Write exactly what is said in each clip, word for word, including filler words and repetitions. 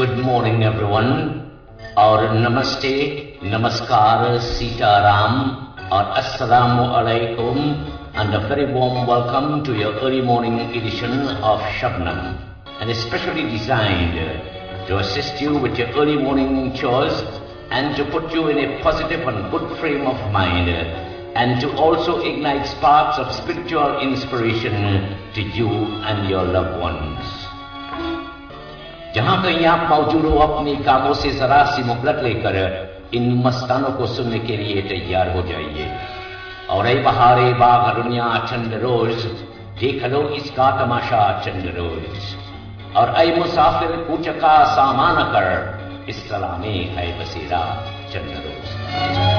good morning everyone और नमस्ते, नमस्कार, सीताराम और अस्सलामु अलैकुम and a very warm welcome to your early morning edition of Shabnam, and especially designed to assist you with your early morning chores and to put you in a positive and good frame of mind and to also ignite sparks of spiritual inspiration to you and your loved ones. जहां कहीं आप मौजूद हो, अपने कामों से जरा सी मुहलत लेकर इन मस्तानों को सुनने के लिए तैयार हो जाइए। और ऐ बहारे बाग दुनिया चंद रोज, देख लो इसका तमाशा चंद रोज। और ऐ मुसाफिर कूच का सामान कर, इस सलामे है बसेरा चंद रोज।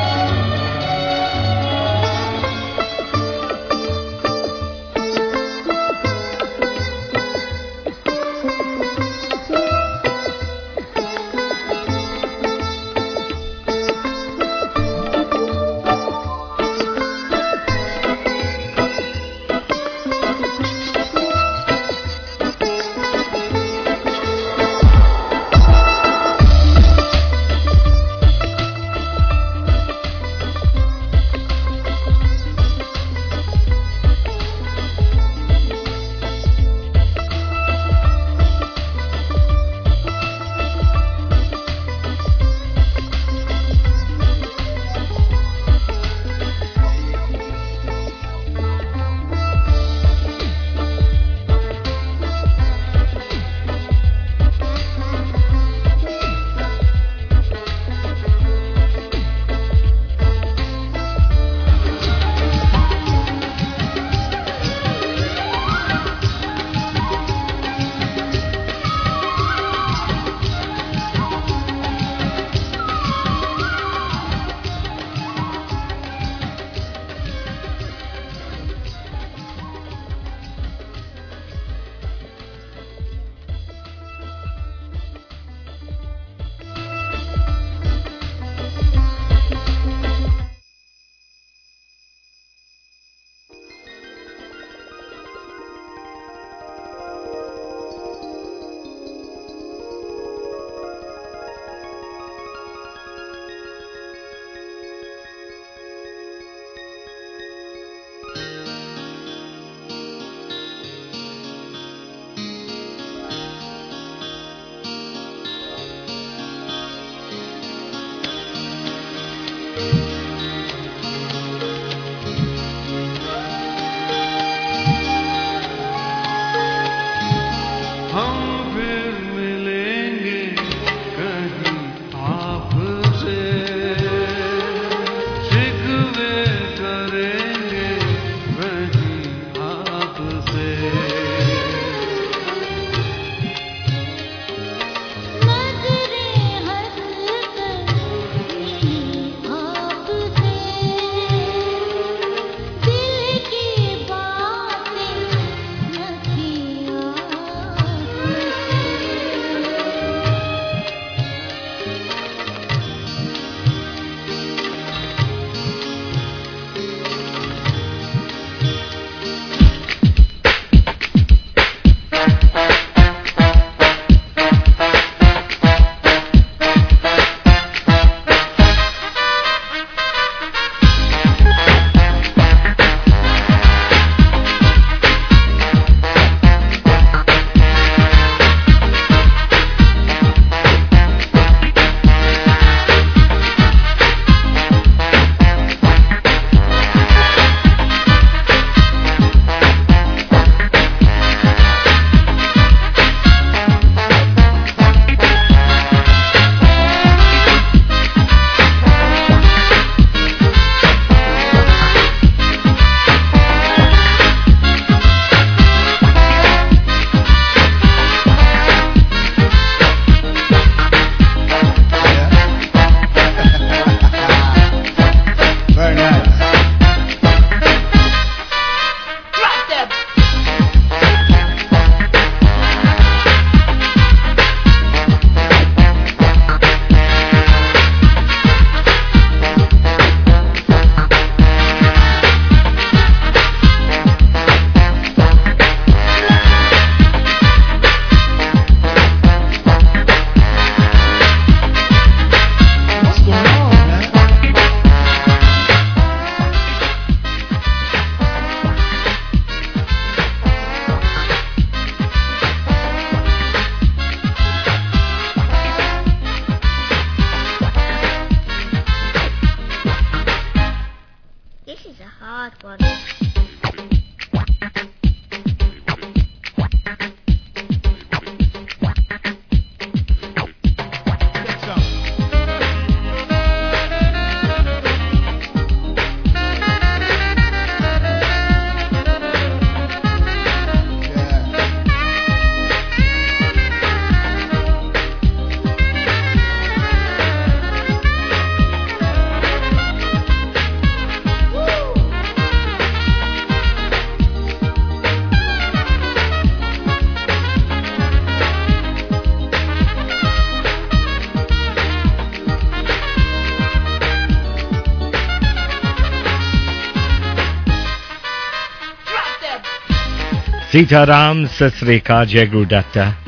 Sitaram Sasrika Jai Guru Datta.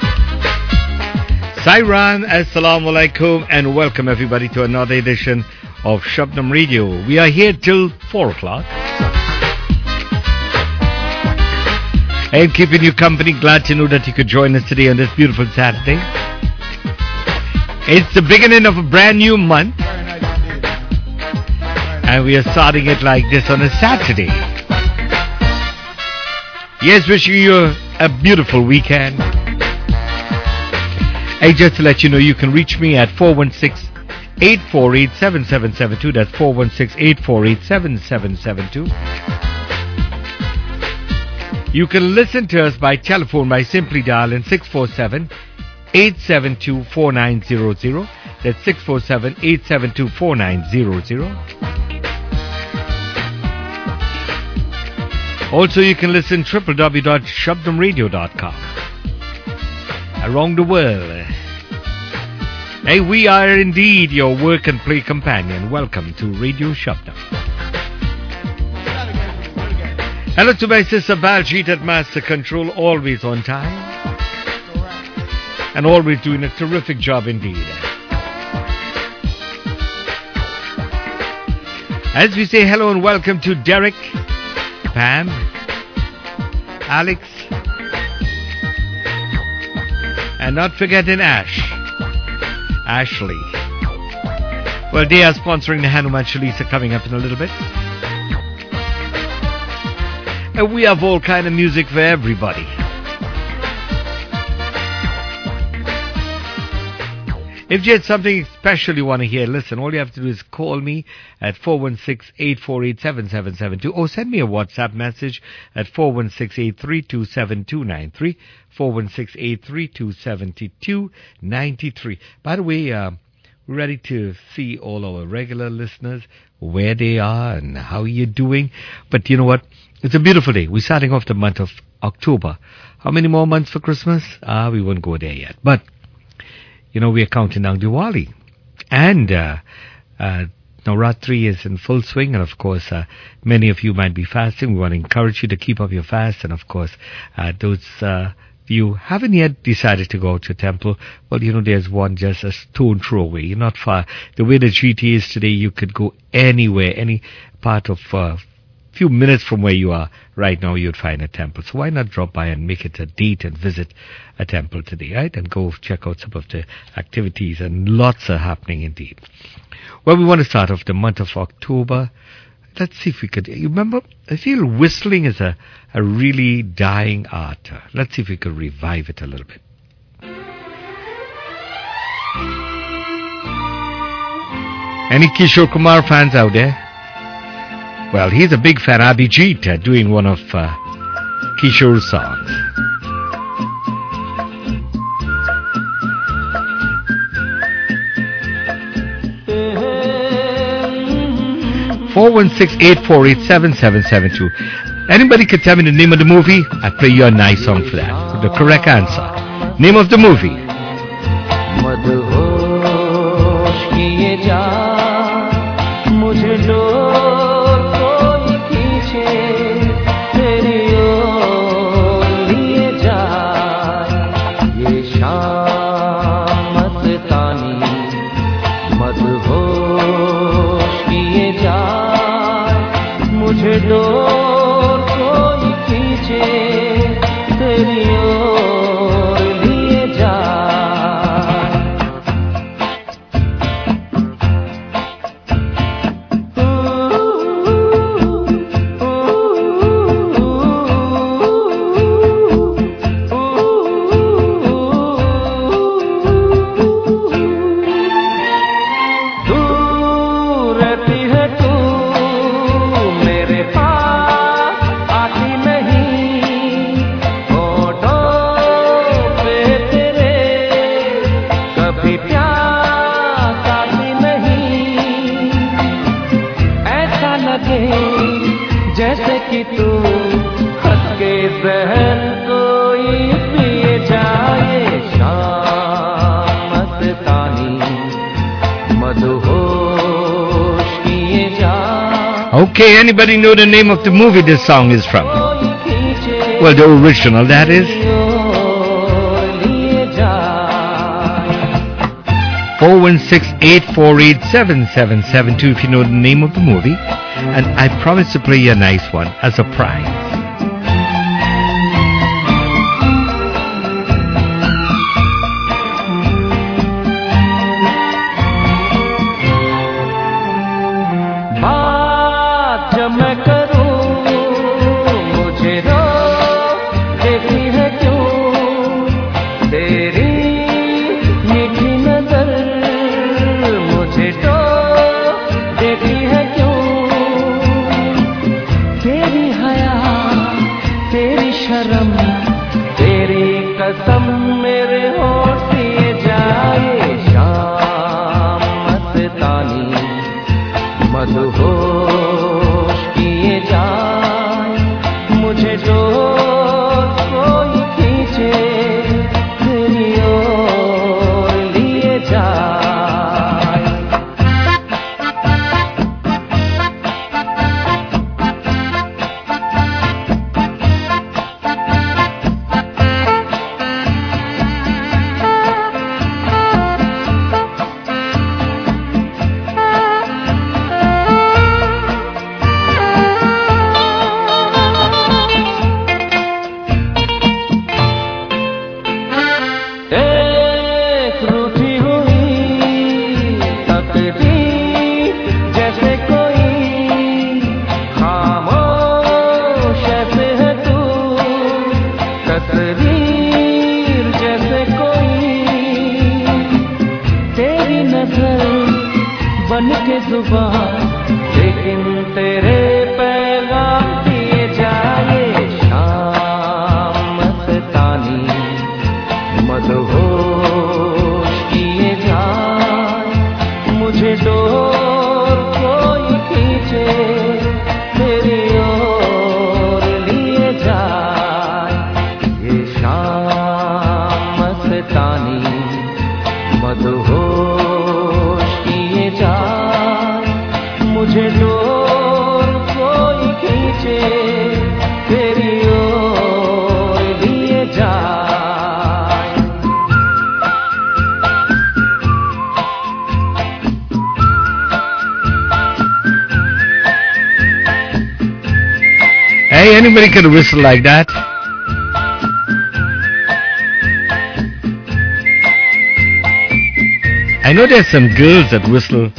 Sairan, Assalamu Alaikum, and welcome everybody to another edition of Shabnam Radio. We are here till four o'clock. And keeping you company, glad to know that you could join us today on this beautiful Saturday. It's the beginning of a brand new month. And we are starting it like this on a Saturday. Yes, wishing you a beautiful weekend. Hey, just to let you know, you can reach me at four one six, eight four eight, seven seven seven two. That's four one six, eight four eight, seven seven seven two. You can listen to us by telephone by simply dialing six four seven, eight seven two, four nine zero zero. That's six four seven, eight seven two, four nine zero zero. Also, you can listen w w w dot shabdam radio dot com. Around the world. Hey, we are indeed your work and play companion. Welcome to Radio Shabdam. Hello to my sister Baljit at Master Control, always on time. And always doing a terrific job indeed. As we say hello and welcome to Derek, Pam, Alex, and not forgetting Ash, Ashley. Well, they are sponsoring the Hanuman Chalisa coming up in a little bit. And we have all kind of music for everybody. If you had something special you want to hear, listen, all you have to do is call me at four one six, eight four eight, seven seven seven two or send me a WhatsApp message at four one six, eight three two, seven two nine three, four one six, eight three two, seven two nine three. By the way, uh, we're ready to see all our regular listeners, where they are and how you're doing. But you know what? It's a beautiful day. We're starting off the month of October. How many more months for Christmas? Ah, we won't go there yet. But you know, we are counting down Diwali. And uh, uh, Navratri is in full swing. And, of course, uh, many of you might be fasting. We want to encourage you to keep up your fast. And, of course, uh, those uh, you haven't yet decided to go to a temple, well, you know, there's one just a stone throw away. You're not far. The way the G T is today, you could go anywhere, any part of uh few minutes from where you are right now, you'd find a temple. So why not drop by and make it a date and visit a temple today, right? And go check out some of the activities, and lots are happening indeed. Well, we want to start off the month of October. Let's see if we could, you remember, I feel whistling is a, a really dying art. Let's see if we could revive it a little bit. Any Kishore Kumar fans out there? Well, he's a big fan, Abhijit, uh, doing one of uh, Kishore's songs. four one six, eight four eight, seven seven seven two. Anybody could tell me the name of the movie? I play you a nice song for that. The correct answer. Name of the movie. Okay, anybody know the name of the movie this song is from? Well, the original, that is. four one six, eight four eight, seven seven seven two if you know the name of the movie. And I promise to play you a nice one as a prize. Hey, anybody can whistle like that? I know there's some girls that whistle.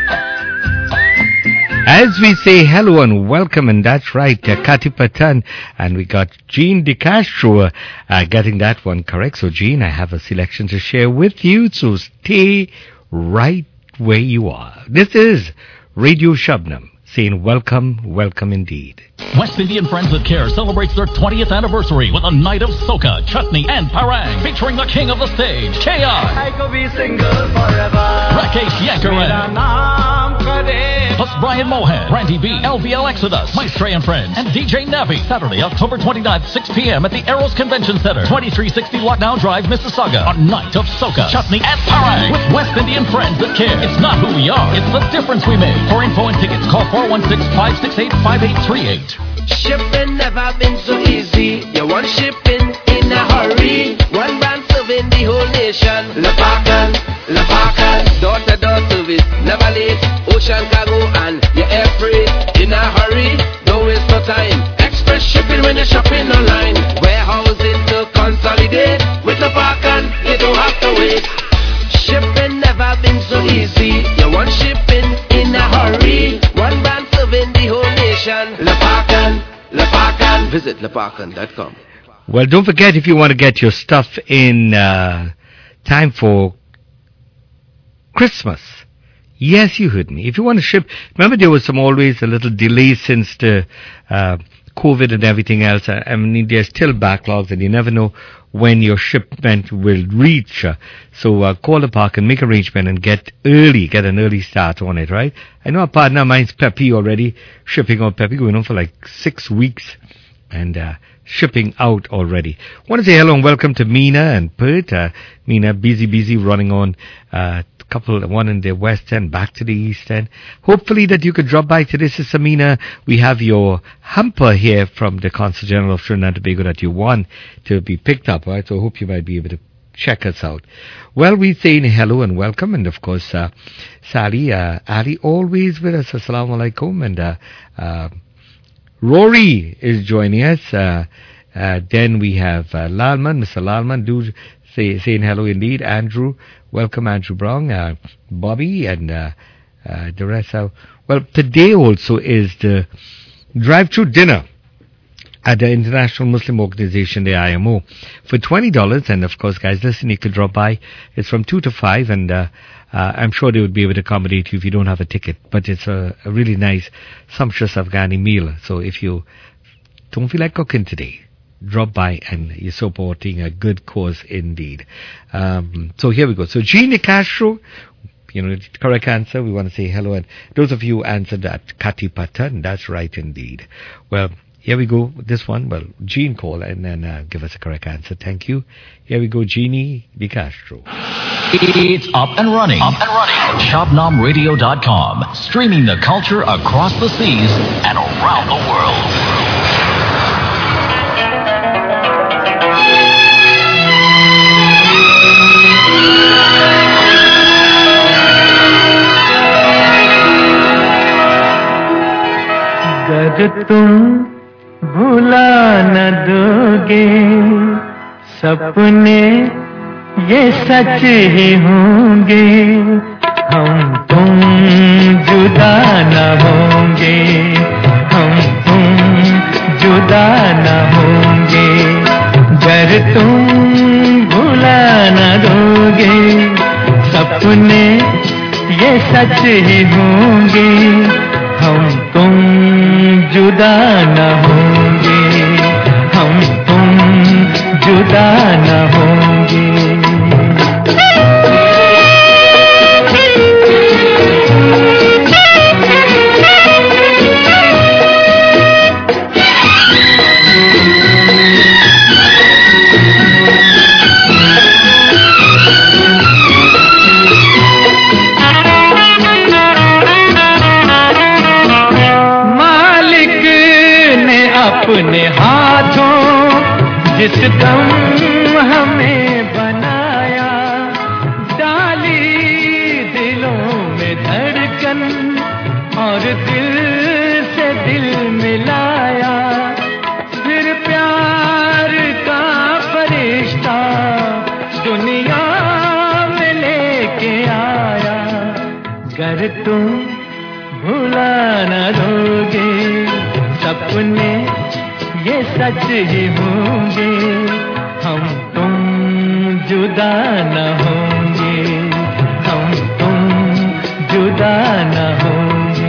As we say hello and welcome, and that's right, uh, Kati Patan, and we got Jean De Castro uh, getting that one correct. So, Jean, I have a selection to share with you, so stay right where you are. This is Radio Shabnam, saying welcome, welcome indeed. West Indian Friends that Care celebrates their twentieth anniversary with a night of soca, chutney, and parang, featuring the king of the stage, K I. I could be single forever. Rakesh Yankaran. Plus Brian Mohan, Randy B, L V L Exodus, Maestre and Friends, and D J Navi. Saturday, October twenty-ninth, six p.m. at the Eros Convention Center, twenty-three sixty Lockdown Drive, Mississauga. A night of soca, chutney, and parang with West Indian Friends that Care. It's not who we are, it's the difference we make. For info and tickets, call four one six, five six eight, five eight three eight. Shipping never been so easy. You want shipping in a hurry. One brand serving the whole nation. Lepakan, Lepakan, door-to-door service, never late. Ocean cargo and your air freight in a hurry. Don't waste no time. Express shipping when you're shopping online. Warehousing to consolidate. With Lepakan, you don't have to wait. Shipping never been so easy. You want shipping in a hurry. One brand serving the whole nation. Lepakan, Lepakan. Visit lepakan dot com. Well, don't forget, if you want to get your stuff in uh, time for Christmas. Yes, you heard me. If you want to ship, remember there was some always a little delay since the uh, COVID and everything else. I, I mean, there's still backlogs, and you never know when your shipment will reach. Uh, so uh, call the park and make arrangement and get early, get an early start on it, right? I know a partner of mine's Peppy already, shipping on Peppy, going on for like six weeks and uh, shipping out already. Want to say hello and welcome to Mina and Pert. Uh, Mina, busy, busy running on uh, couple, one in the west end, back to the east end. Hopefully that you could drop by today, Sister Mina. We have your hamper here from the Consul General of Trinidad and Tobago that you want to be picked up, right? So I hope you might be able to check us out. Well, we say hello and welcome, and of course, uh, Sally, uh, Ali, always with us. Assalamu alaikum, and uh, uh, Rory is joining us. Uh, uh, then we have uh, Lalman, Mister Lalman, do say, saying hello indeed. Andrew, welcome, Andrew Brown, uh, Bobby, and uh, uh, the rest. Are, well, today also is the drive-through dinner at the International Muslim Organization, the I M O, for twenty dollars. And of course, guys, listen, you could drop by. It's from two to five, and uh, uh, I'm sure they would be able to accommodate you if you don't have a ticket. But it's a, a really nice, sumptuous Afghani meal. So if you don't feel like cooking today, drop by, and you're supporting a good cause indeed. Um, so here we go. So Jean Castro, you know, the correct answer. We want to say hello. And those of you who answered that, Kati Patan, that's right indeed. Well, here we go. This one, well, Jean call and then uh, give us a correct answer. Thank you. Here we go, Jeannie Di Castro. It's up and running. Up and running. Shabnam Radio dot com. Streaming the culture across the seas and around the world. गर तुम भुला न दोगे सपने ये सच ही होंगे हम तुम जुदा न होंगे हम तुम जुदा न होंगे गर तुम भुला न दोगे सपने ये सच ही होंगे हम तुम जुदा न होंगे हम तुम जुदा न होंगे अपने हाथों जिस दम हमें बनाया डाली दिलों में धड़कन और दिल से दिल मिलाया फिर प्यार का फरिश्ता दुनिया में लेके आया गर तुम भुला न दोगे सपने ये सच ही होंगे हम तुम जुदा न होंगे हम तुम जुदा न होंगे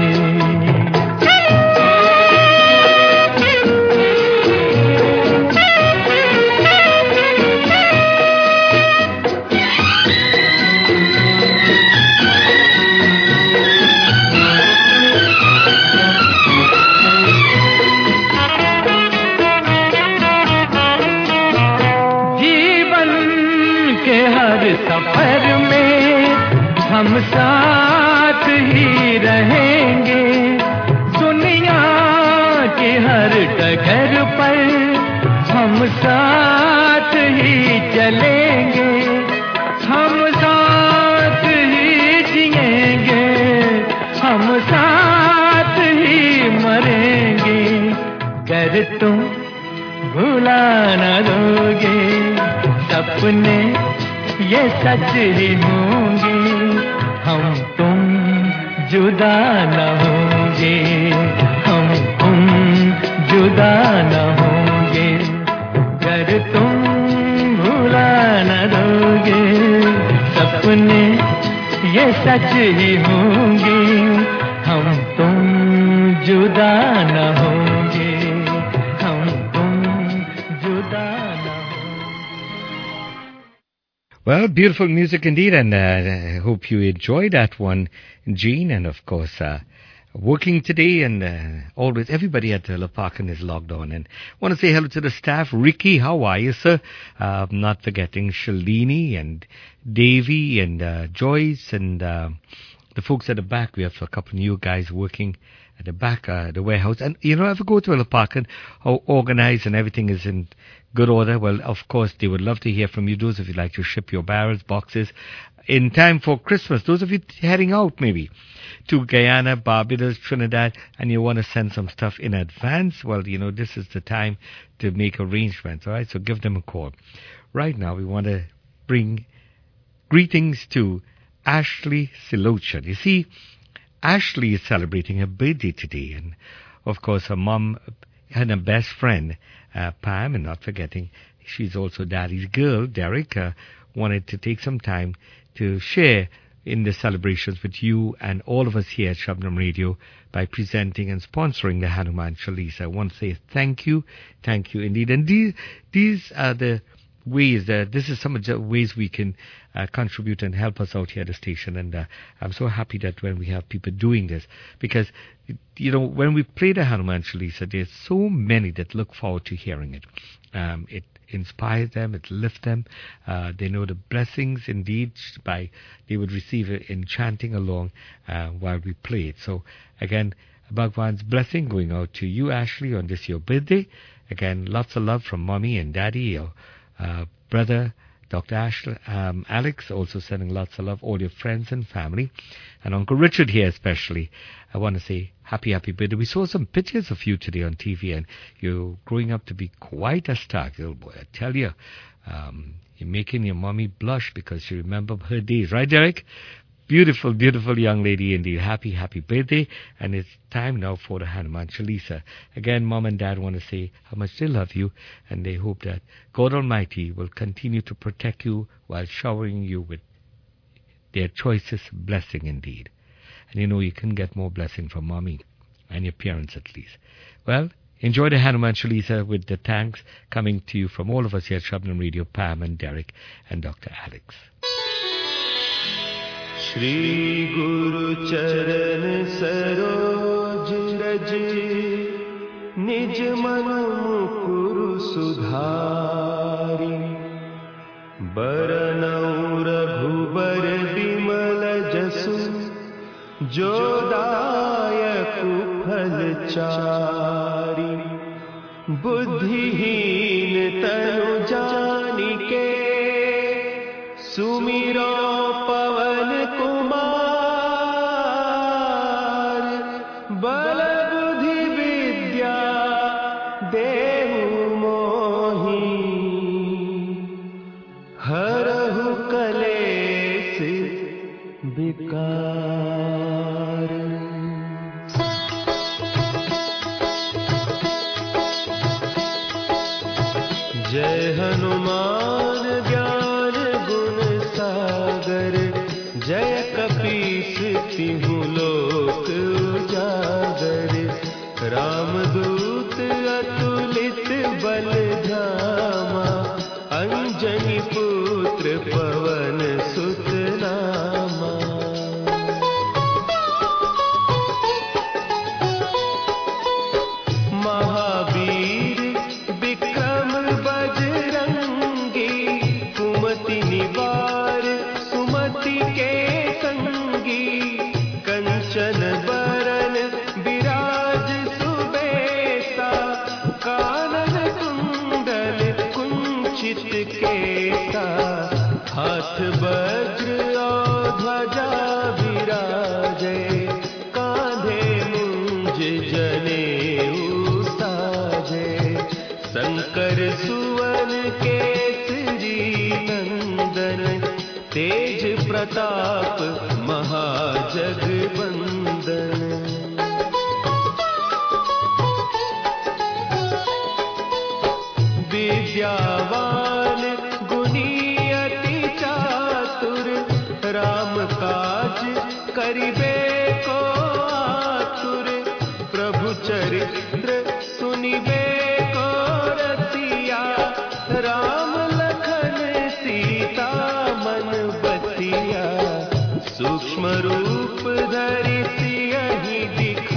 सफर में हम साथ ही रहेंगे दुनिया के हर डगर पर हम साथ ही चलेंगे हम साथ ही जिएंगे हम साथ ही मरेंगे गर तुम भुला न दोगे सपने ये सच ही होंगे हम तुम जुदा न होंगे हम तुम जुदा न होंगे गर तुम भुला न दोगे सपने ये सच ही होंगे हम तुम जुदा न होंगे हम तुम जुदा न Well, beautiful music indeed, and uh, I hope you enjoyed that one, Jean. And of course, uh, working today, and uh, always everybody at uh, Lapakan is logged on. And want to say hello to the staff. Ricky, how are you, sir? Uh, not forgetting Shalini and Davy and uh, Joyce and uh, the folks at the back. We have a couple of new guys working at the back, uh, the warehouse. And, you know, if I go to Lapakan, how organized and everything is in good order. Well, of course, they would love to hear from you. Those of you like to ship your barrels, boxes, in time for Christmas. Those of you heading out, maybe, to Guyana, Barbados, Trinidad, and you want to send some stuff in advance, well, you know, this is the time to make arrangements, all right? So give them a call. Right now, we want to bring greetings to Ashley Silochan. You see, Ashley is celebrating her birthday today, and, of course, her mom and her best friend, uh, Pam, and not forgetting, she's also Daddy's girl, Derek, uh, wanted to take some time to share in the celebrations with you and all of us here at Shabnam Radio by presenting and sponsoring the Hanuman Chalisa. I want to say thank you, thank you indeed. And these, these are the ways that, this is some of the ways we can uh, contribute and help us out here at the station. And uh, I'm so happy that when we have people doing this, because, you know, when we play the Hanuman Chalisa, there's so many that look forward to hearing it. Um, it inspires them, it lifts them. Uh, they know the blessings indeed by they would receive it in chanting along uh, while we play it. So again, Bhagwan's blessing going out to you, Ashley, on this your birthday. Again, lots of love from mommy and daddy, your uh, brother, Doctor Ashley, um, Alex, also sending lots of love, all your friends and family, and Uncle Richard here especially. I want to say happy, happy birthday. We saw some pictures of you today on T V, and you're growing up to be quite a star, little boy. I tell you, um, you're making your mommy blush because you remember her days. Right, Derek? Beautiful, beautiful young lady indeed. Happy, happy birthday. And it's time now for the Hanuman Chalisa. Again, Mom and Dad want to say how much they love you, and they hope that God Almighty will continue to protect you while showering you with their choicest blessing indeed. And you know you can get more blessing from Mommy and your parents at least. Well, enjoy the Hanuman Chalisa with the thanks coming to you from all of us here at Shabnam Radio, Pam and Derek and Doctor Alex. Shri Guru Charan Saroj Raj Nij Manu Mukuru Sudhari Baranau Raghubar Bimal Jasu Jodayaku Phal Chari Buddhihin Tanu Janike Sumiro Pratap महाजगबंदन विद्यावान गुणी अति चातुर राम काज करिबे को आतुर प्रभु चरित्र सुनिबे को रसिया राम लखन सीता मन सूक्ष्म रूप धरि सियहि दिखावा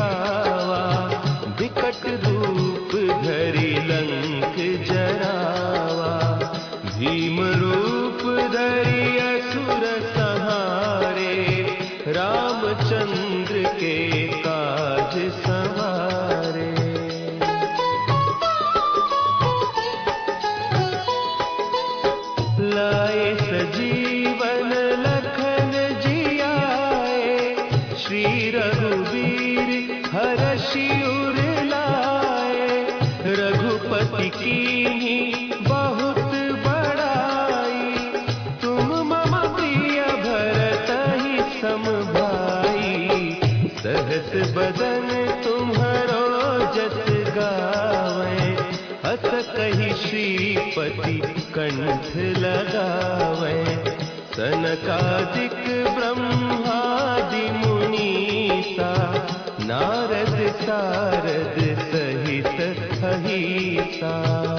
लाए सजीवन लखन जियाए, श्री रघुवीर हरषि उर लाए। रघुपति कीन्ही बहुत बड़ाई, तुम मम प्रिय भरतहि सम भाई। सहस बदन तुम्हरो जस गावे, हस कहि श्रीपति कंठ लगावे। सनकादिक ब्रह्मादि मुनीसा, नारद सारद सहित अहिसा।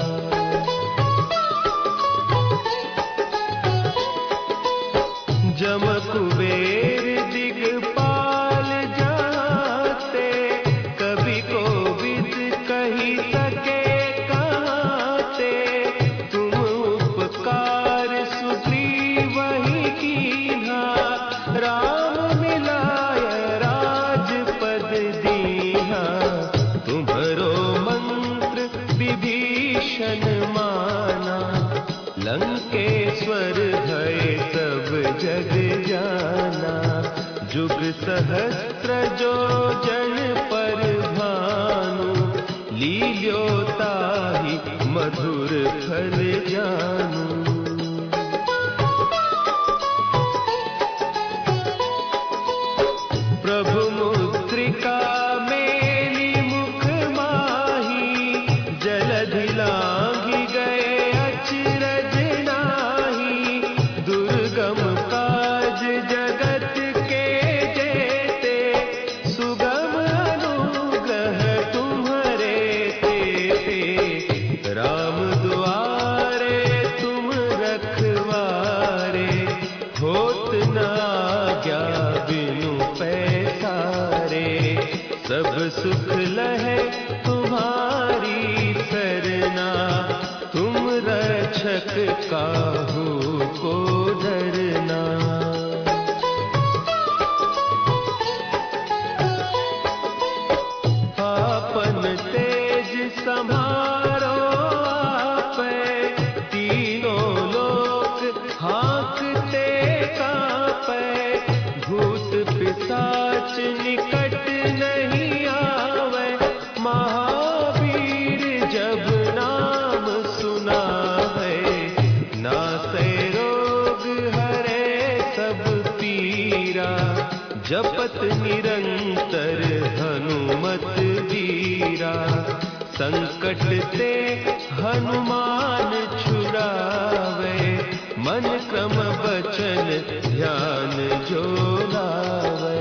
जम कुबेर दिगपाल जाते, कवि कोविद कही सके कहते। तुम उपकार सुग्रीव ही कीन्हा, राम मिलाय राजपद दीन्हा। तुम्हरो मंत्र विभीषण माना, लंकेश्वर भय सब जग जाना। जुग सहस्त्र जो जन पर भानु, लील्योताहि मधुर फल जानू। प्रभु मुद्रिका मेली मुख माही, जलधि लांघि गए अचरज नाही। दुर्गम काज जगत के जेते, सुगम अनुग्रह तुम्हरे तेते। राम दुआरे तुम रखवारे, होत न आज्ञा बिनु पैसारे। सब सुख लहे तुम्हारी सरना, तुम रक्षक काहू को डरना। आपन तेज संभारो आपै, तीनों लोक हाँकते कांपै। भूत पिशाच निकट नहीं आवे, महावीर जब नाम सुनावे। नासै रोग हरे सब पीरा, जपत निरंतर हनुमत वीरा। संकट ते हनुमान छुड़ावे, मन क्रम बचन ध्यान जो लावे।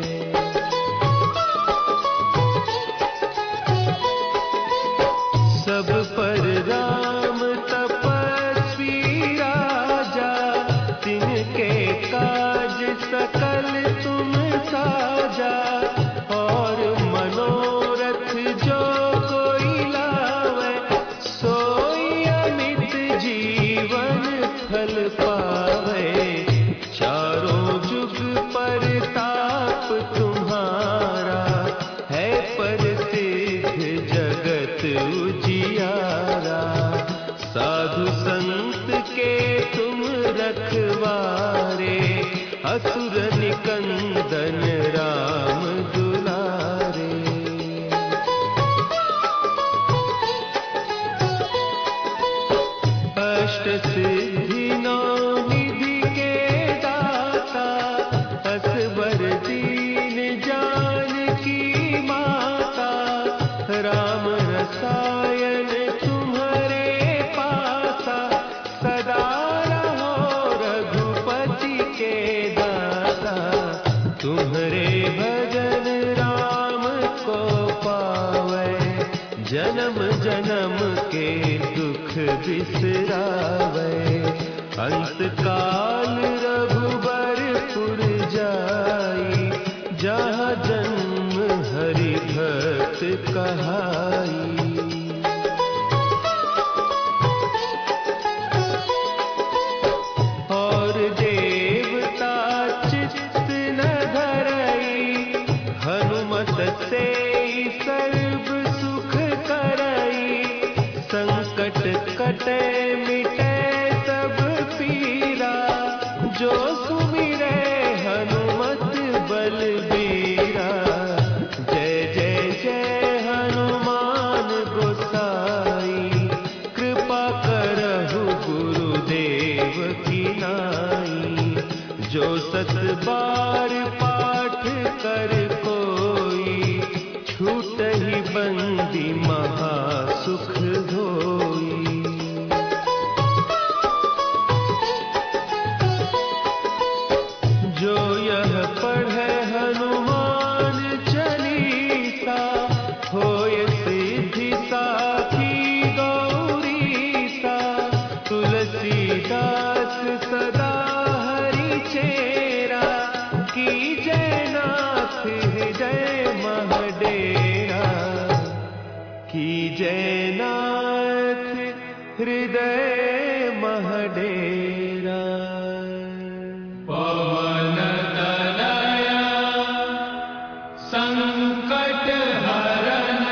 सब पर राम तपस्वी राजा, तिनके काज सकल तुम साजा। और मनोरथ जो कोई लावे, सोई अमित जीवन फल पावे। चारों जुग परताप तुम्हारा, है प्रसिद्ध जगत उजियारा। साधु संत के तुम रखवारे, असुर निकंदन राम दुलारे। अष्ट सिद्धि नौ निधि के दाता, असबर दीन जानकी माता। राम रसायन तुम्हारे पासा, सदा रहो रघुपति के दाता। तुम्हारे भजन राम को पावे, जन्म जन्म के दुख बिसरावे। अंत काल रघुबरपुर जाई, जहाँ जन्म हरि भक्त कहाई। और देवता चित्त न धरई, हनुमत से सर्व सुख करई। संकट कटे मिटे सब पीरा, जो सुमिरे हनुमत बलबीरा जय जय जय हनुमान गोसाई कृपा करहु गुरुदेव की नाई जो सत बार पाठ कर कोई छूट ही बंदी महा सुख होई जो यह पढ़े हनुमान चालीसा होय सिद्धि साखी गौरीसा तुलसीदास सदा हरि चेरा की जय नाथ हृदय महडेरा की जय नाथ हृदय महडेरा पवन तनया संकट हरन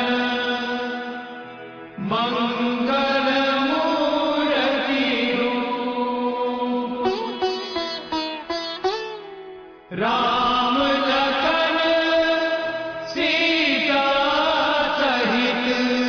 मंगल मूर्ति रूप राम लखन सीता सहित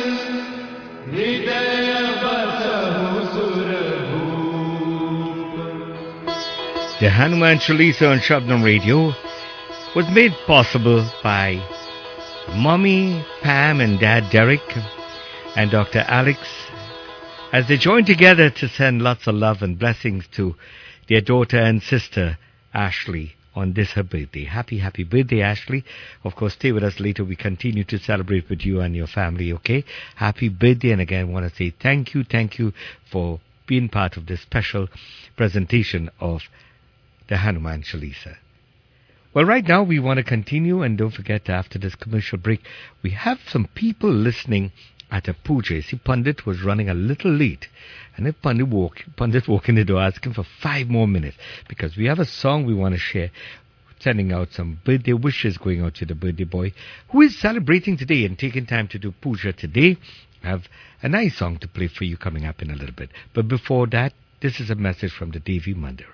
हृदय बसहु सुरभूप. The Hanuman Chalisa on Shabnam Radio was made possible by Mommy, Pam and Dad Derek and Doctor Alex as they joined together to send lots of love and blessings to their daughter and sister Ashley on this her birthday. Happy, happy birthday, Ashley. Of course, stay with us later. We continue to celebrate with you and your family, okay? Happy birthday, and again, I want to say thank you, thank you for being part of this special presentation of the Hanuman Chalisa. Well, right now we want to continue, and don't forget, after this commercial break, we have some people listening at a puja. See, Pandit was running a little late, and if Pandit walk, Pandit walk in the door asking for five more minutes, because we have a song we want to share, sending out some birthday wishes going out to the birthday boy who is celebrating today and taking time to do puja today. I have a nice song to play for you coming up in a little bit. But before that, this is a message from the Devi Mandir.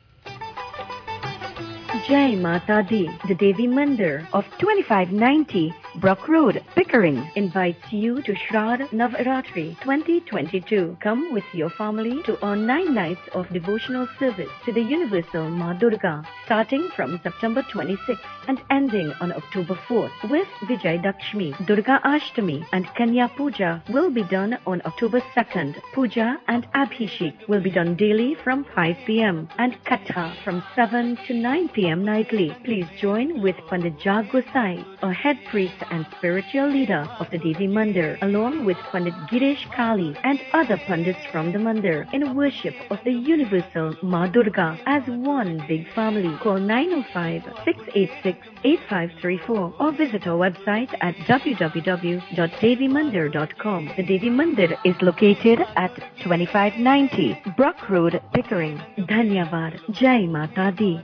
Jai Mata Di, the Devi Mandir of twenty-five ninety Brock Road, Pickering, invites you to Shraddh Navaratri twenty twenty-two. Come with your family to earn nine nights of devotional service to the Universal Ma Durga, starting from September twenty-sixth and ending on October fourth, with Vijay Dakshmi, Durga Ashtami and Kanya Puja will be done on October second. Puja and Abhishek will be done daily from five p.m. and Katha from seven to nine p.m. nightly. Please join with Pandit Jag Gosai, a head priest and spiritual leader of the Devi Mandir, along with Pandit Girish Kali and other Pandits from the Mandir, in worship of the Universal Ma Durga as one big family. Call nine oh five, six eight six, eight five three four or visit our website at w w w dot devi mandir dot com. The Devi Mandir is located at twenty-five ninety Brock Road, Pickering. Dhanyavad. Jai Mata Di.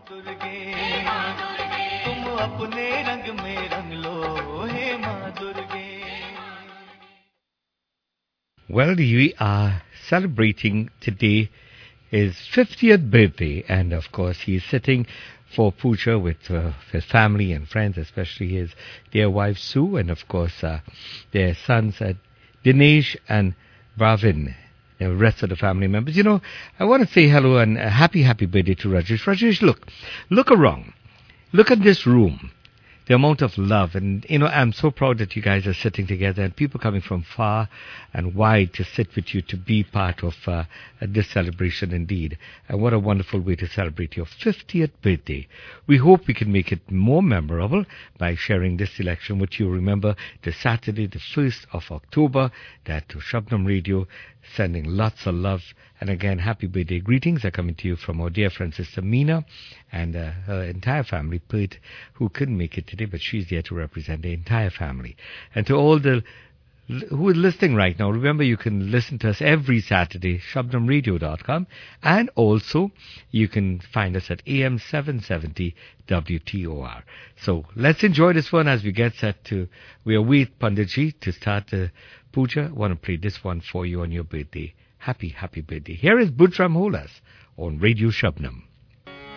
Well, we are celebrating today his fiftieth birthday, and of course he is sitting for puja with uh, his family and friends, especially his dear wife Sue, and of course uh, their sons uh, Dinesh and Bravin, the rest of the family members. You know, I want to say hello and a happy, happy birthday to Rajesh. Rajesh, look, look around. Look at this room. The amount of love, and you know, I'm so proud that you guys are sitting together and people coming from far and wide to sit with you to be part of uh, this celebration indeed. And what a wonderful way to celebrate your fiftieth birthday. We hope we can make it more memorable by sharing this selection with you. Remember, the Saturday, the first of October, that to Shabnam Radio, sending lots of love. And again, happy birthday greetings are coming to you from our dear friend Sister Meena and uh, her entire family, Pert, who couldn't make it today, but she's there to represent the entire family. And to all the who are listening right now, remember you can listen to us every Saturday, shabnam radio dot com, and also you can find us at A M seven seventy W T O R. So let's enjoy this one as we get set to, we await Panditji to start the puja. I want to play this one for you on your birthday. Happy, happy birthday. Here is Butram Holas on Radio Shabnam.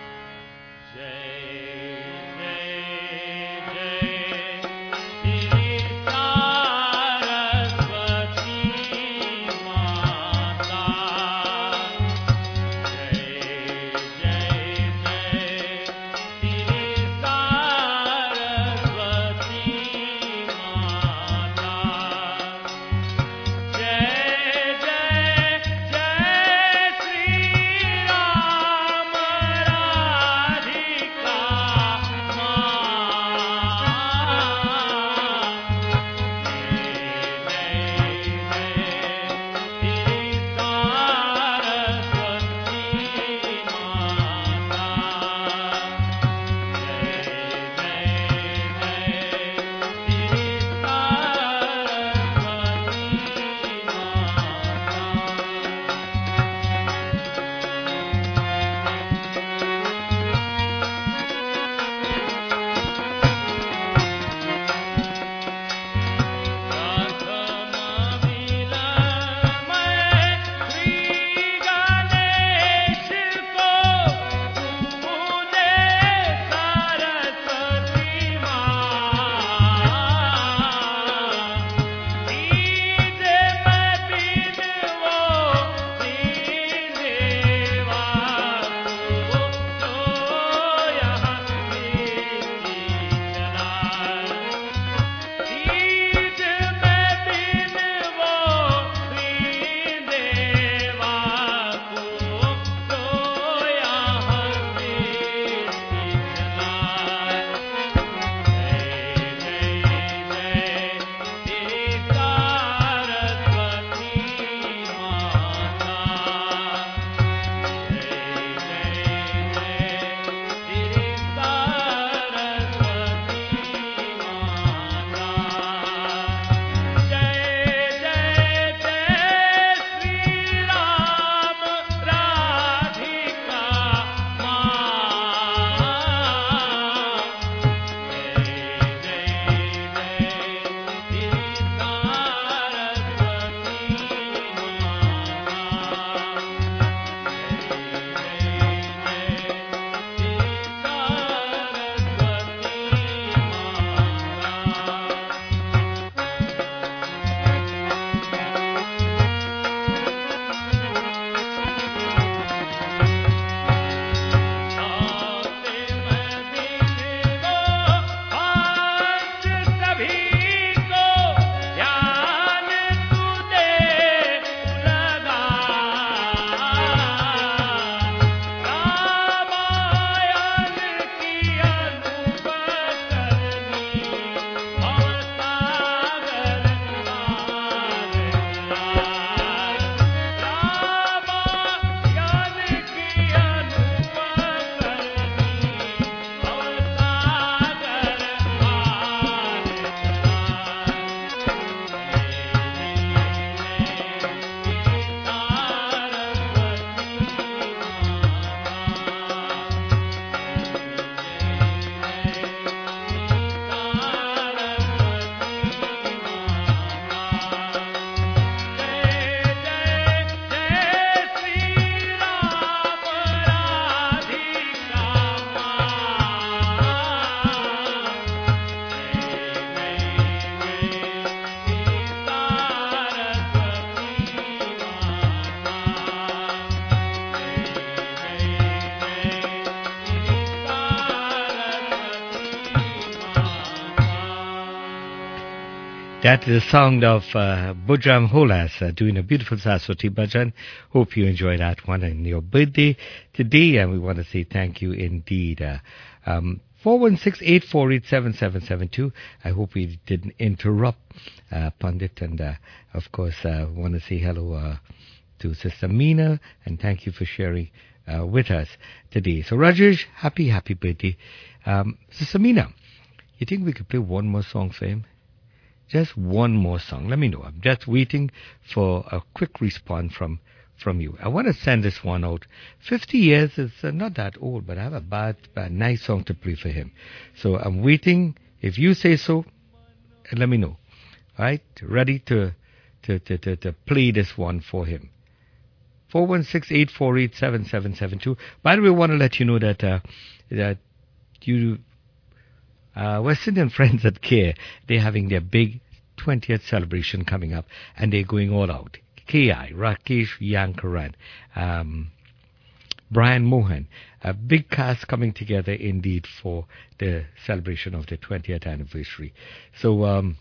That is the sound of uh, Bujram Holas uh, doing a beautiful Saraswati bhajan. Hope you enjoyed that one on your birthday today, and we want to say thank you indeed. Uh, um, four one six, eight four eight, seven seven seven two. I hope we didn't interrupt uh, Pandit, and uh, of course uh, want to say hello uh, to Sister Meena, and thank you for sharing uh, with us today. So Rajesh, happy, happy birthday. Um, Sister Meena, you think we could play one more song for him? Just one more song. Let me know. I'm just waiting for a quick response from from you. I want to send this one out. fifty years is uh, not that old, but I have a bad, bad, nice song to play for him. So I'm waiting. If you say so, let me know. All right? Ready to to, to, to, to play this one for him. four one six, eight four eight, seven seven seven two. By the way, I want to let you know that uh, that you... Uh, West Indian friends at Care, they're having their big twentieth celebration coming up, and they're going all out. K I, Rakesh Yankaran, um, Brian Mohan, a big cast coming together indeed for the celebration of the twentieth anniversary. So, um,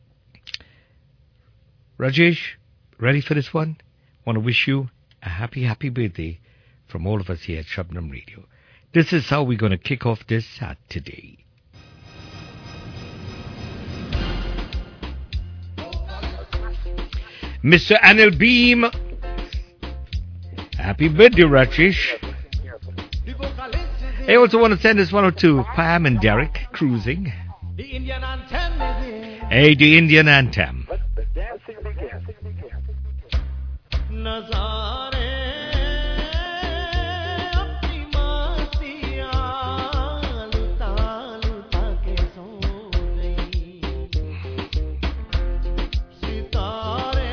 Rajesh, ready for this one? Want to wish you a happy, happy birthday from all of us here at Shabnam Radio. This is how we're going to kick off this Saturday. Mister Anil Beam. Happy birthday, Rajesh. I also want to send this one or two. Pam and Derek cruising. The Indian anthem is in. Hey, the Indian anthem. Nazare apni mastiyan luta luta ke so gayi. Sitare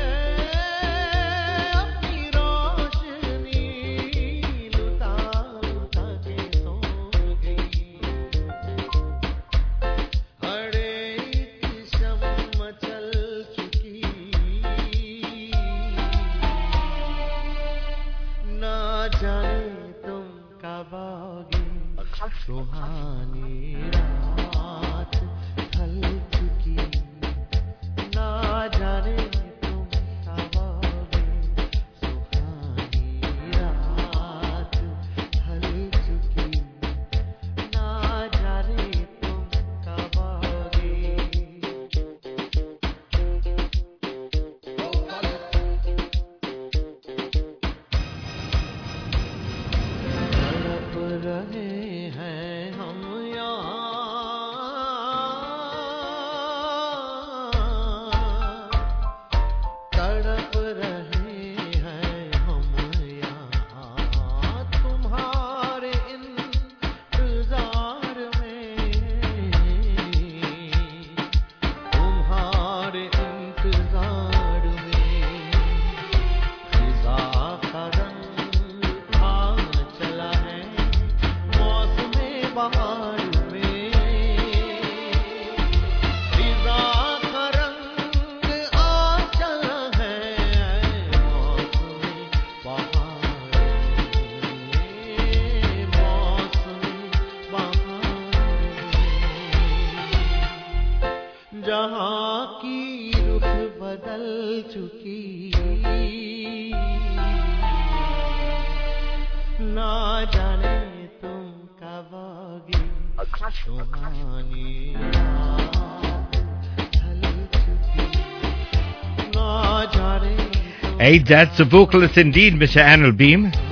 apni roshni luta luta ke so gayi. Hare sham chal chuki. ना जाने तुम कब आओगे सुहानी रात ढल चुकी ना जाने तुम कब आओगे सुहानी रात ढल चुकी ना जाने तुम कब आओगे तड़प रहे हैं हम यहाँ तड़प रहे हैं हम यहाँ तुम्हारे इंतजार में तुम्हारे इंतजार में फिजा का रंग आ चला है मौसमे बहार में फिजा का रंग आ चला है मौसमे बहार में मौसमे बहार में जहाँ की रुख बदल चुकी ना जाने तुम कब आओगे सुहानी रात ढल चुकी ना जाने तुम Hey, that's the vocalist indeed, Mister Anil Beam. ढल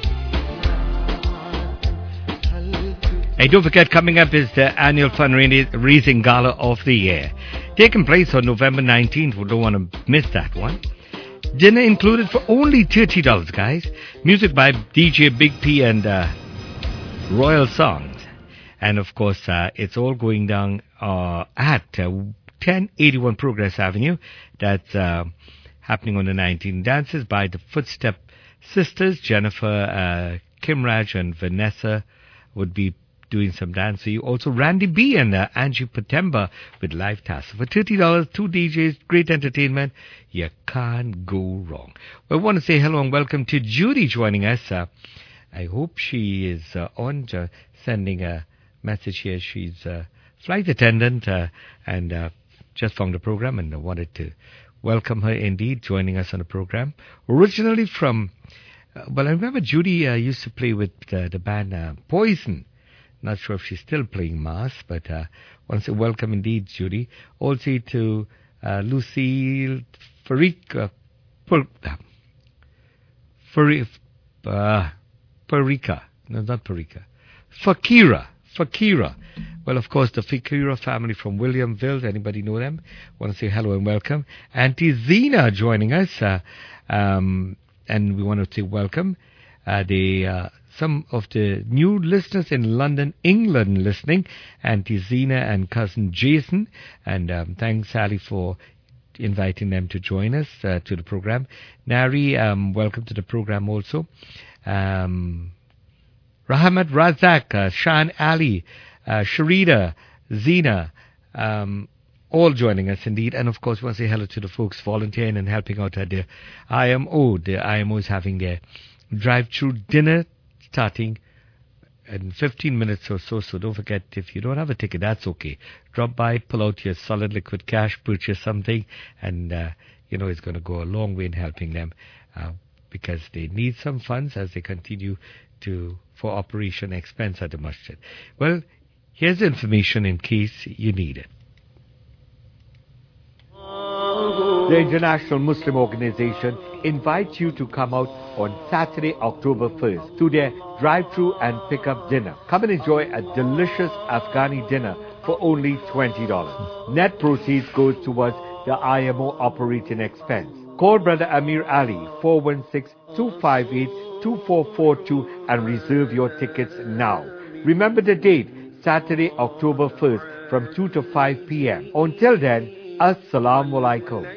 चुकी Hey, don't forget, coming up is the annual fundraising gala of the year. Taking place on November nineteenth. We don't want to miss that one. Dinner included for only thirty dollars, guys. Music by D J Big P and uh, Royal Songs. And of course, uh, it's all going down uh, at uh, ten eighty-one Progress Avenue. That's uh, happening on the nineteenth. Dances by the Footstep Sisters. Jennifer, uh, Kimraj and Vanessa would be doing some dance for you. Also, Randy B and uh, Angie Patemba with live tasks. For thirty dollars, two D Js, great entertainment. You can't go wrong. We want to say hello and welcome to Judy joining us. Uh, I hope she is uh, on, uh, sending a message here. She's a flight attendant uh, and uh, just found the program and I wanted to welcome her indeed, joining us on the program. Originally from, uh, well, I remember Judy uh, used to play with uh, the band uh, Poison. Not sure if she's still playing Mars, but uh, want to say welcome indeed, Judy. Also to uh, Lucille Farika, per, uh, Farif, uh, Parika, no, not Parika, Fakira, Fakira. Well, of course, the Fakira family from Williamville. Anybody know them? Want to say hello and welcome. Auntie Zena joining us, uh, um, and we want to say welcome. Uh, the uh, some of the new listeners in London, England, listening. Auntie Zena and cousin Jason, and um, thanks, Sally, for inviting them to join us uh, to the program. Nari, um, welcome to the program also. Um, Rahmat Razak, uh, Shan Ali, uh, Sharida, Zena, um, all joining us indeed. And of course, we want to say hello to the folks volunteering and helping out at the I M O. The I M O is having their drive-through dinner starting in fifteen minutes or so. So don't forget, if you don't have a ticket, that's okay. Drop by, pull out your solid liquid cash, purchase something, and, uh, you know, it's going to go a long way in helping them uh, because they need some funds as they continue to for operation expense at the masjid. Well, here's the information in case you need it. The International Muslim Organization invites you to come out on Saturday, October first to their drive-through and pick-up dinner. Come and enjoy a delicious Afghani dinner for only twenty dollars. Net proceeds goes towards the I M O operating expense. Call Brother Amir Ali, four one six, two five eight, two four four two and reserve your tickets now. Remember the date, Saturday, October first from two to five p.m. Until then, Assalamu alaikum.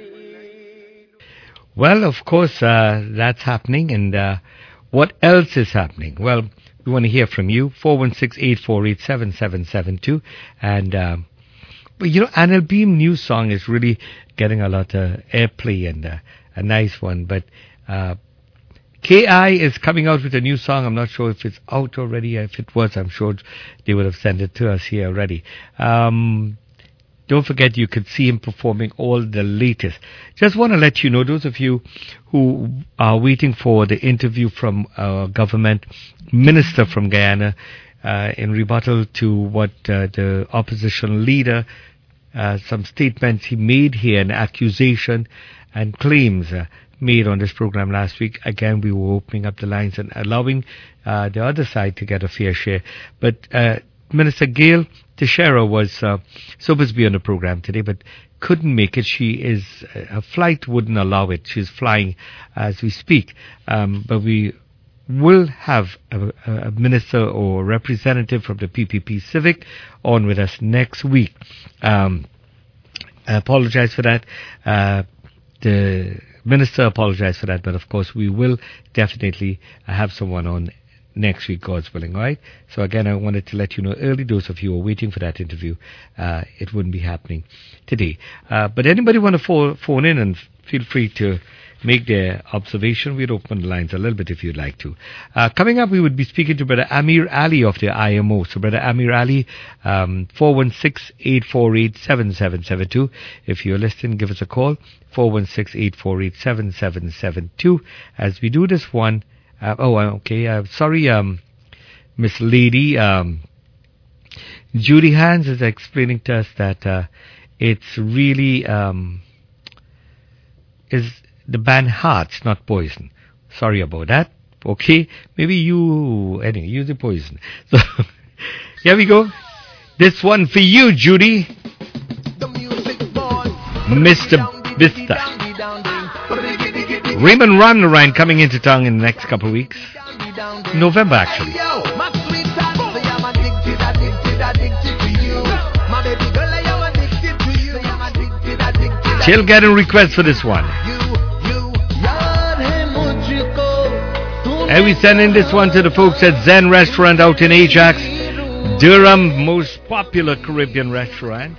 Well, of course, uh, that's happening. And uh, what else is happening? Well, we want to hear from you. four one six, eight four eight, seven seven seven two. And, um, but you know, Anil Beam new song is really getting a lot of airplay and uh, a nice one. But uh, K I is coming out with a new song. I'm not sure if it's out already. If it was, I'm sure they would have sent it to us here already. Um... Don't forget, you could see him performing all the latest. Just want to let you know, those of you who are waiting for the interview from our government minister from Guyana uh, in rebuttal to what uh, the opposition leader, uh, some statements he made here, an accusation and claims uh, made on this program last week. Again, we were opening up the lines and allowing uh, the other side to get a fair share. But uh, Minister Gail Teixeira was uh, supposed to be on the program today, but couldn't make it. She is, uh, her flight wouldn't allow it. She's flying as we speak. Um, but we will have a, a minister or representative from the P P P Civic on with us next week. Um, I apologize for that. Uh, the minister apologized for that, but of course we will definitely have someone on next week, God's willing, all right? So again, I wanted to let you know early, those of you who are waiting for that interview, uh, it wouldn't be happening today. Uh, but anybody want to phone, phone in, and feel free to make their observation. We'd open the lines a little bit if you'd like to. Uh, coming up, we would be speaking to Brother Amir Ali of the I M O. So Brother Amir Ali, um, four one six, eight four eight, seven seven seven two. If you're listening, give us a call, four one six, eight four eight, seven seven seven two. As we do this one, Uh, oh, okay. Uh, sorry, um, Miss Lady. Um, Judy Hans is explaining to us that uh, it's really um, is the band Hearts, not Poison. Sorry about that. Okay, maybe you anyway use the Poison. So here we go. This one for you, Judy. Mister Vista. Raymond Ryan coming into town in the next couple of weeks. November, actually. Still getting requests for this one. And we sending this one to the folks at Zen Restaurant out in Ajax, Durham, most popular Caribbean restaurant.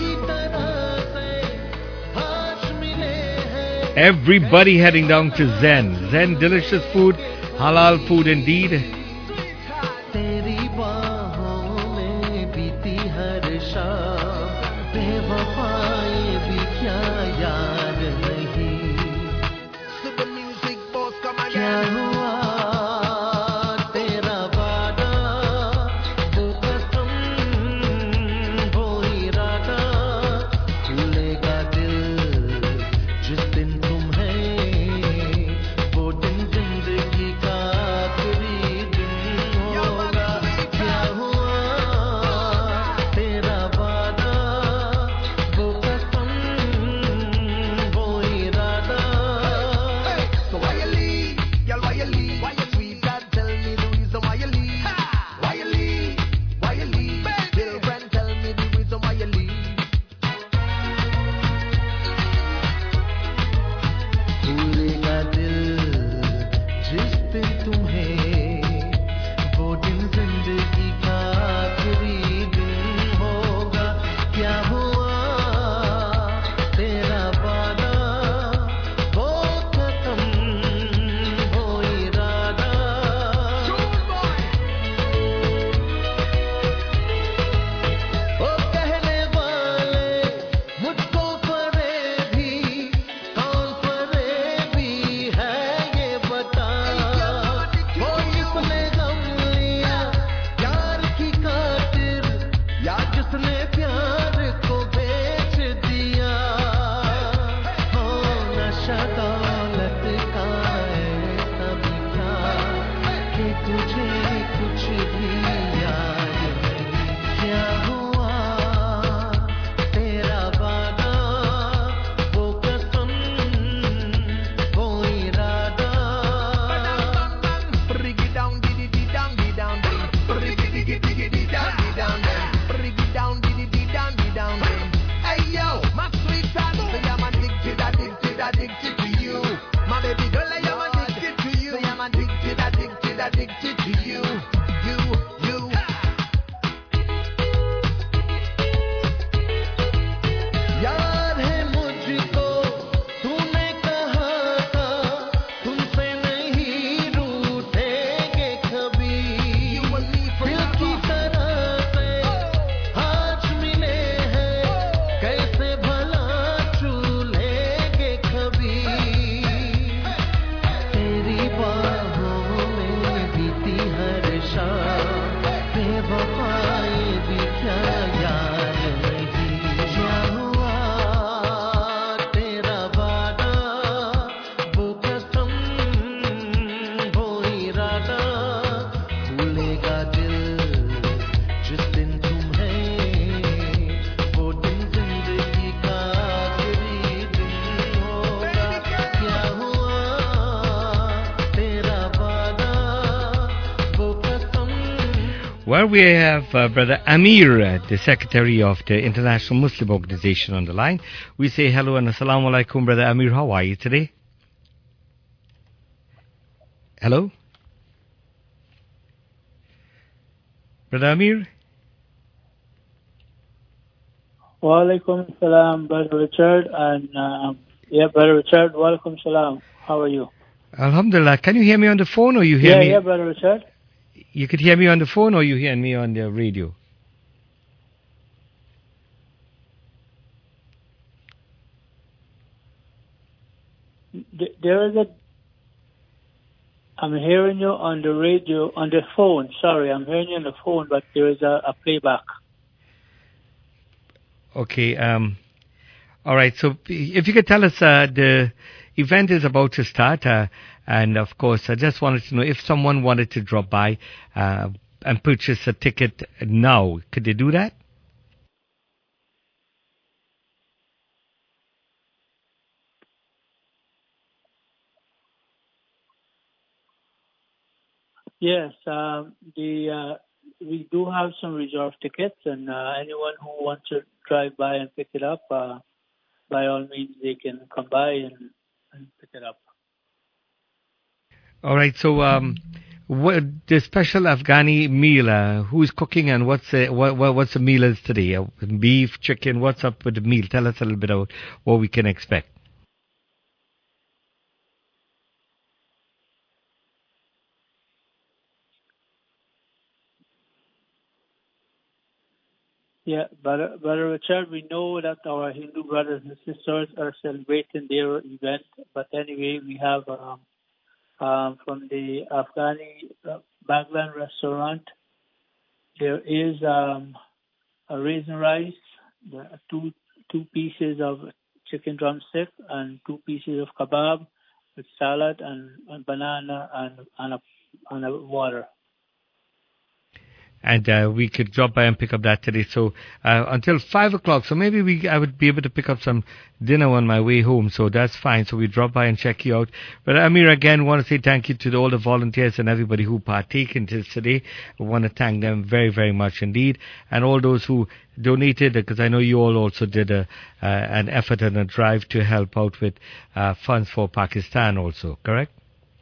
Everybody heading down to Zen. Zen, delicious food, halal food indeed. पाएगा दिल जिस दिन तुम्हें वो दिन जिंदगी का आखिरी दिन होगा क्या हुआ तेरा वादा वो कसम. Well, we have uh, Brother Amir, uh, the Secretary of the International Muslim Organization, on the line. We say hello and assalamu alaikum, Brother Amir. How are you today? Hello? Brother Amir? Wa alaikum salam, Brother Richard. And uh, yeah, Brother Richard, wa alaikum salam. How are you? Alhamdulillah. Can you hear me on the phone or you hear yeah, me? Yeah, Brother Richard. You could hear me on the phone or you hear me on the radio? Th- There is a... I'm hearing you on the radio, on the phone. Sorry, I'm hearing you on the phone, but there is a, a playback. Okay. Um, all right. So if you could tell us, uh, the event is about to start. Uh, and of course, I just wanted to know if someone wanted to drop by uh, and purchase a ticket now, could they do that? Yes, um, the uh, we do have some reserved tickets, and uh, anyone who wants to drive by and pick it up, uh, by all means, they can come by and, and pick it up. All right. So um, what, the special Afghani meal, uh, who's cooking and what's the, what, what, what's the meal is today? Uh, beef, chicken, what's up with the meal? Tell us a little bit about what we can expect. Yeah, Brother, Brother Richard, we know that our Hindu brothers and sisters are celebrating their event, but anyway, we have um, um, from the Afghani uh, Baglan restaurant, there is um, a raisin rice, the, two two pieces of chicken drumstick, and two pieces of kebab with salad and, and banana and and a, and a water. And uh, we could drop by and pick up that today. So uh, until five o'clock. So maybe we I would be able to pick up some dinner on my way home. So that's fine. So we drop by and check you out. But Amir, again, want to say thank you to all the volunteers and everybody who partake in this today. We want to thank them very, very much indeed. And all those who donated, because I know you all also did a, uh, an effort and a drive to help out with uh, funds for Pakistan also, correct?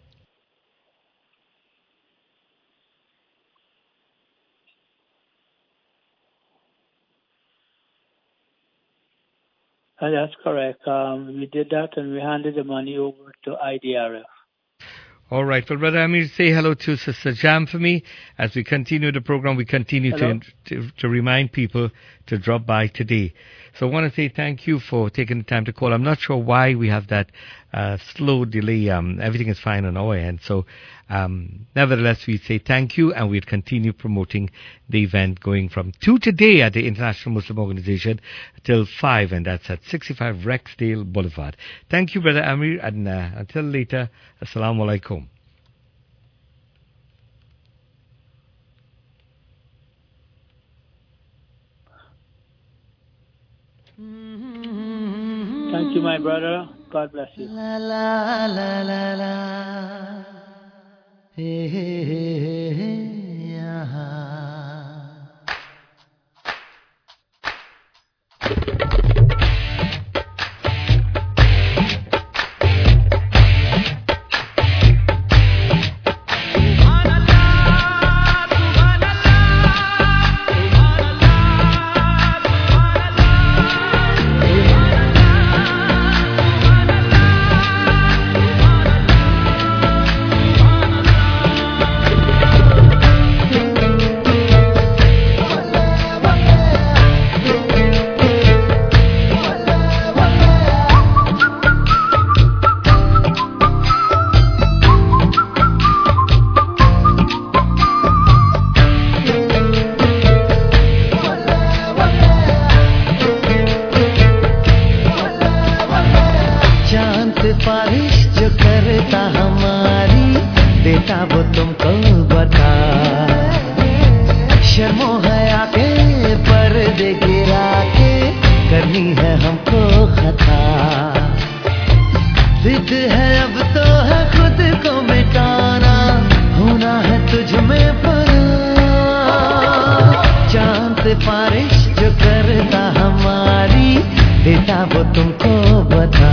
Uh, that's correct. Um, we did that and we handed the money over to I D R F. All right. Well, Brother Amir, say hello to Sister Jam for me. As we continue the program, we continue to, to to remind people to drop by today. So I want to say thank you for taking the time to call. I'm not sure why we have that uh, slow delay. Um, everything is fine on our end. So um, nevertheless, we say thank you, and we'll continue promoting the event going from two today at the International Muslim Organization till five, and that's at sixty-five Rexdale Boulevard. Thank you, Brother Amir, and uh, until later, Assalamu alaikum. Thank you, my brother. God bless you. La la la la la. Hey, hey, hey, hey, yeah. सिफारिश जो करता हमारी, देता वो तुमको बता।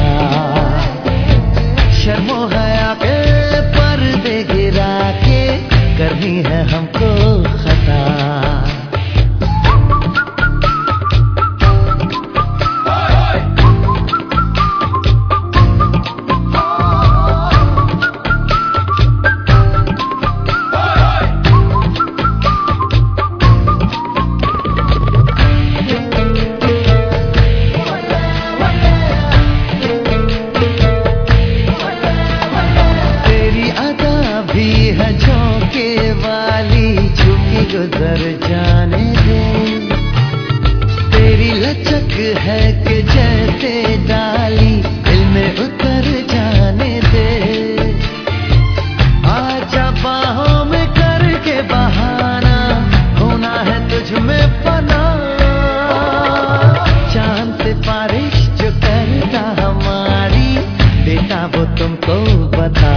शर्मो हया के पर्दे गिरा के करनी है हमको खता। गुजर जाने दे, तेरी लचक है कि जैसे डाली दिल में उतर जाने दे। आजा बाहों में करके बहाना, होना है तुझ में पना। चांद सिफारिश जो करता हमारी, देता वो तुमको बता।